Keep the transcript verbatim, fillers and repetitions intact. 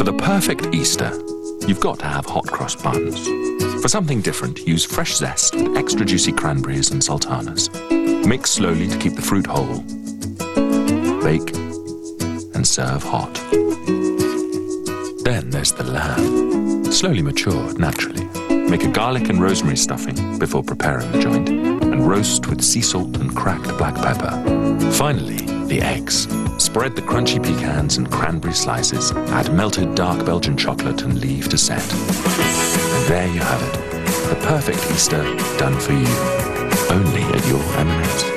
the perfect Easter, you've got to have hot cross buns. For something different, use fresh zest with extra juicy cranberries and sultanas. Mix slowly to keep the fruit whole. Bake and serve hot. Then there's the lamb, slowly matured naturally. Make a garlic and rosemary stuffing before preparing the joint, and roast with sea salt and cracked black pepper. Finally, the eggs. Spread the crunchy pecans and cranberry slices, add melted dark Belgian chocolate and leave to set. And there you have it, the perfect Easter done for you, only at your M and S.